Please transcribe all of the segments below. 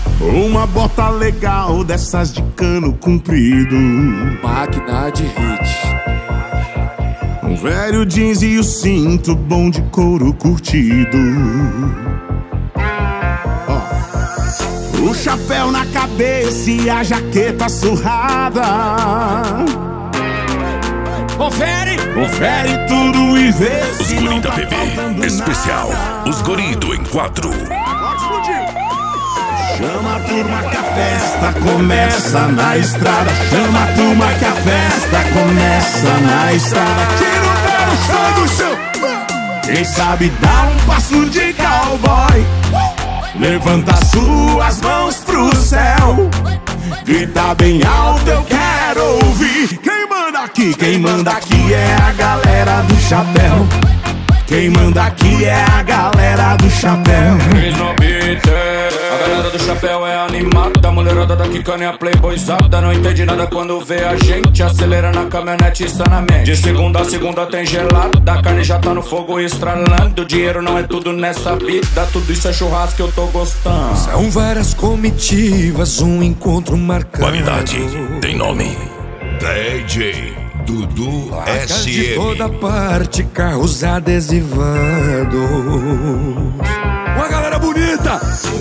Uma bota legal dessas de cano comprido, máquina de hit. Um velho jeans e o cinto bom de couro curtido. O chapéu na cabeça e a jaqueta surrada. Confere! Confere tudo e vê Os se guri não da tá PB, faltando especial, nada. os guri do Enquadro. Agora explodiu. Chama a turma que a festa começa na estrada. Chama a turma que a festa começa na estrada. Tira o pé no chão do chão. Quem sabe dá um passo de cowboy. Levanta suas mãos pro céu. Grita bem alto, eu quero ouvir. Quem manda aqui? Quem manda aqui é a galera do chapéu. Quem manda aqui é a galera do chapéu. A galera do chapéu é animada. A mulherada da quicana é a playboyzada. Não entende nada quando vê a gente. Acelera na caminhonete e sanamente. De segunda a segunda tem gelado. A carne já tá no fogo estralando. Dinheiro não é tudo nessa vida. Tudo isso é churrasco que eu tô gostando. São várias comitivas, um encontro marcado. Qualidade tem nome. DJ Dudu Placas de SM. toda parte, carros adesivados. Uma galera bonita,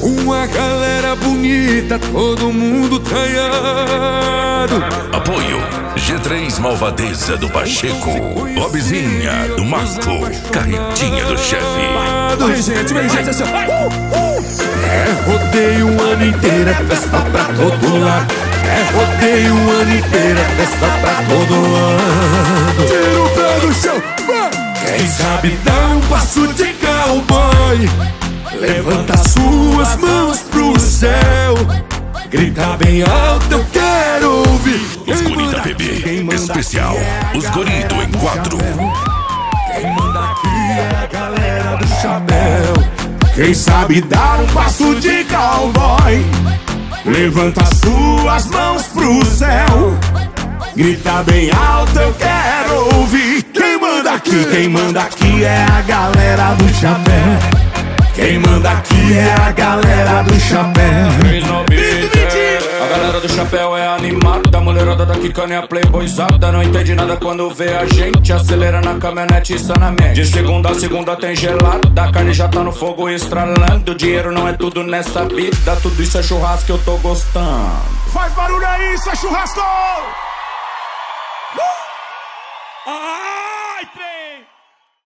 todo mundo traiado. Apoio G3 Malvadeza do Pacheco, Lobzinha do Marco, Carretinha do Chefe. Vem gente, assim, ó. É rodeio o ano inteiro, é festa pra todo lado. É rodeio o ano inteiro, é festa pra todo lado. Tira o pé do chão, quem sabe dá um passo de cowboy. Levanta suas mãos pro céu. Grita bem alto, eu quero ouvir. Os guri da PB, especial, os guri do Enquadro. Quem manda aqui é a galera do chapéu. Quem sabe dar um passo de cowboy. Levanta suas mãos pro céu. Grita bem alto, eu quero ouvir. Quem manda aqui? Quem manda aqui é a galera do chapéu. Quem manda aqui é a galera do chapéu. A galera do chapéu é animada. A mulherada da quicana é a playboyzada. Não entende nada quando vê a gente. Acelera na caminhonete e sanamente. De segunda a segunda tem gelado. A carne já tá no fogo estralando. Dinheiro não é tudo nessa vida. Tudo isso é churrasco que eu tô gostando. Faz barulho aí, isso é churrasco! Ah!